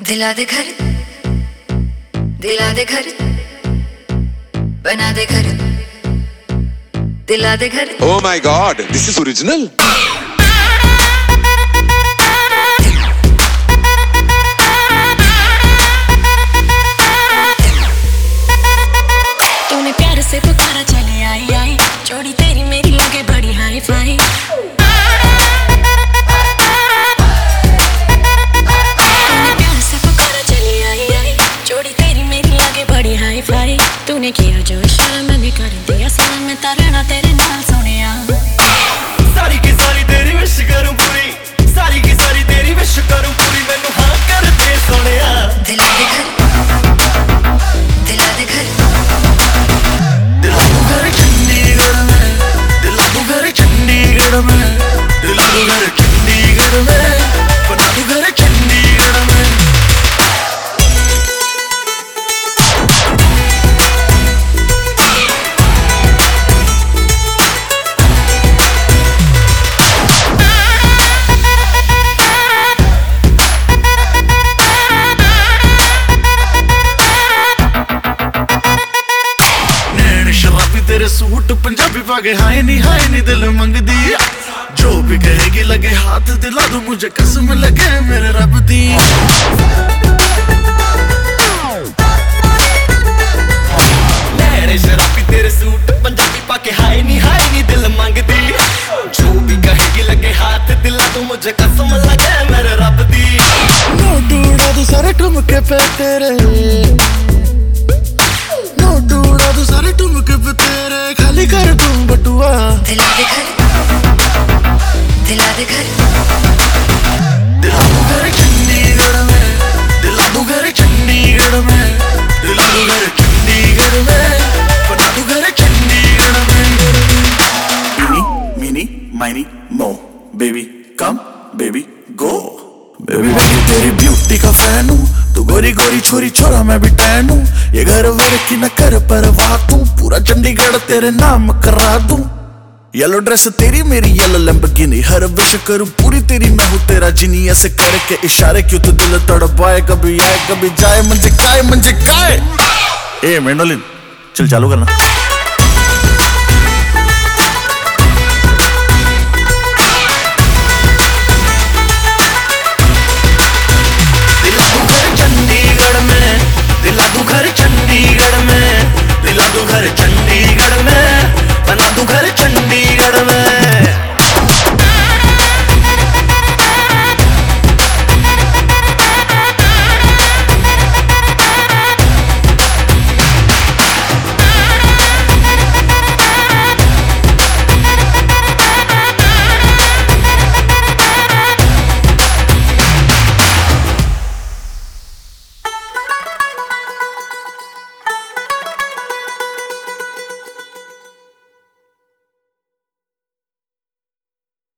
दिला दे घर, दिला दे घर, बना दे घर, दिला दे घर। Oh my God, this is original. तूने प्यार से पुकारा चले आई आई, जोड़ी तेरी मेरी लगे बड़ी हाई फाई। तूने किया जो इशारा मैं भी कर दिया सारा, मैं तारना तेरे नाल सोनिया। सारी की सारी तेरी विश करूं पूरी, सारी की सारी तेरी विश करूं पूरी, मैनू हाँ कर दे सोनिया। दिला दे घर, दिला दे घर, दिला दू घर चंडीगढ़ में, दिला दू घर चंडीगढ़ में, दिला दू घर चंडीगढ़ में, बना दू घर चंडीगढ़ में। तेरे सूट पंजाबी पागे हाय नी दिल मंगदी, जो भी कहेगी लगे हाथ दिला दूं मुझे कसम लगे मेरे रब दी। लहरे शराबी तेरे सूट पंजाबी पाके हाय नी दिल मंगदी, जो भी कहेगी लगे हाथ दिला दूं मुझे कसम लगे मेरे रब दी। नोट उड़ा दूं सारे ठुमके पे तेरे, नोट उड़ा दूं सारे ठुमके पे तेरे, खाली कर दूं बटुआ। दिला दे घर, दिला दे घर, दिला दू घर चंडीगढ़ में, दिला दू घर चंडीगढ़ में, दिला दू घर चंडीगढ़ में, बना दू घर चंडीगढ़ में। इनी meeny miny moe, baby come baby go, baby मैं तेरी ब्यूटी का फैन हूँ, तू गोरी गोरी छोरी छोरा मैं भी टैन हूँ, ये घर वर की न कर परवाह तू, पूरा चंडीगढ़ तेरे नाम करा दूं। येलो ड्रेस तेरी मेरी येलो लैम्बोर्गिनी, हर विश करूं पूरी तेरी मैं हूँ तेरा जिनी, ऐसे करके इशारे क्यों तू दिल तड़पाए, कभी आए कभी जाए मंजे काय ए मेंडोलिन चल चालू करना।